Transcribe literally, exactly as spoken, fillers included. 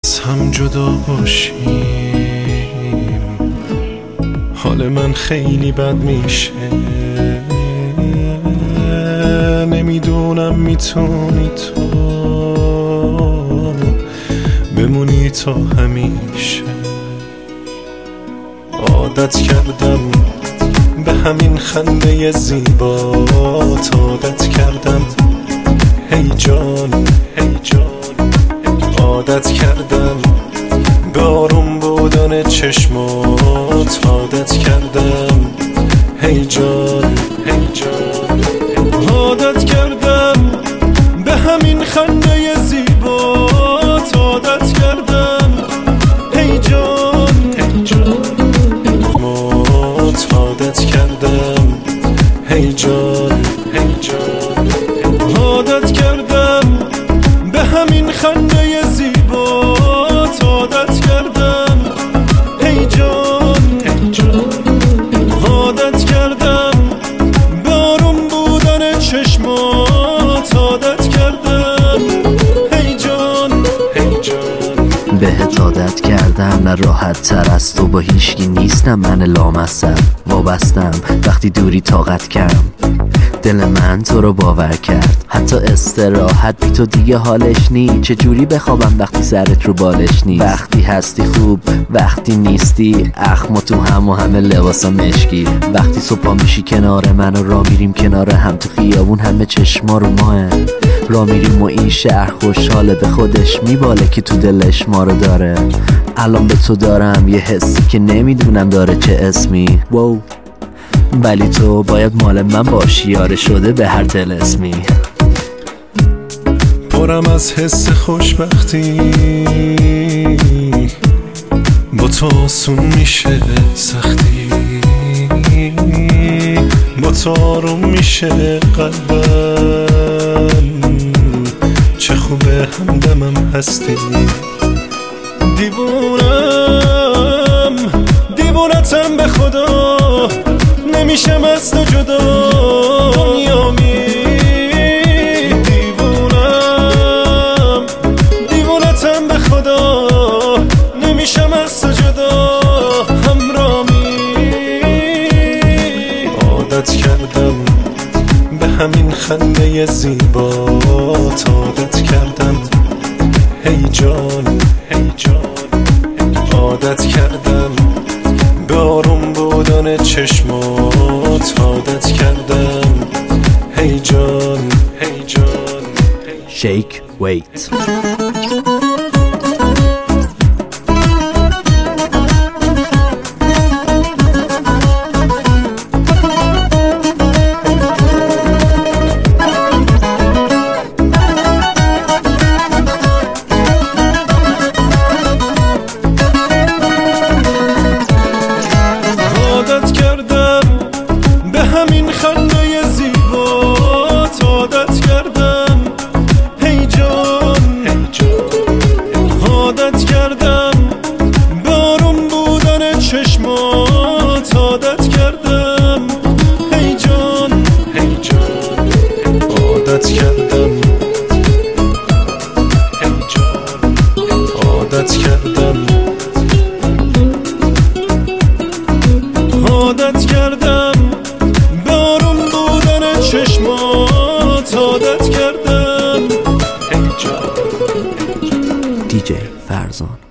از هم جدا باشیم حال من خیلی بد میشه. نمیدونم میتونی تو بمونی تا همیشه. عادت کردم به همین خنده زیبات، عادت کردم هی جان هی جان، عادت کردم به آروم بودن چشمات، عادت کردم هی جان هی جان، عادت کردم به همین خنده زیبات، عادت کردم هی جان هی جان، عادت کردم هی جان هی جان، عادت کردم به همین خنده زیبات، عادت کردم هی جان هی جان، عادت کردم به آروم بودن چشمات، عادت کردم هی جان هی جان. بهت عادت کردم نه راحت تر از تو، با هیچکی نیستم من لامصب، وابستم وقتی دوری طاقت کم. دل من تو رو باور کرد، حتی استراحت بی تو دیگه حالش نی. چجوری بخوابم وقتی سرت رو بالش نیست؟ وقتی هستی خوب وقتی نیستی، اخم و تو هم و همه لباسا مشکی. وقتی صبح میشی کنار من و را میریم کنار هم تو خیابون، همه چشما رو ماه را میریم و این شهر خوشحاله به خودش میباله که تو دلش ما رو داره. الان به تو دارم یه حسی که نمیدونم داره چه اسمی، واو، ولی تو باید مال من باشی، یاره شده به هر دل اسمی. پرم از حس خوشبختی، با تو آسون میشه سختی، با تو آروم میشه قلبم، چه خوبه همدمم هستی. دیوونم دیوونتم به خدا، نمیشم از تو جدا دنیامی. دیوونم دیوونتم به خدا، نمیشم از تو جدا همرامی. عادت کردم به همین خنده زیبات، عادت کردم هی جان هی جان، عادت کردم به آروم بودن چشمات، عادت کردم هی جان هی جان. Shake weight. عادت کردم به همین خنده زیبات، عادت کردم هی جان هی جان، عادت کردم به آروم بودن چشمات، عادت کردم هی جان هی جان، عادت کردم هی جان، عادت کردم عادت کردم به آروم بودن چشمات، عادت کردم هی جان. دی جی فرزان.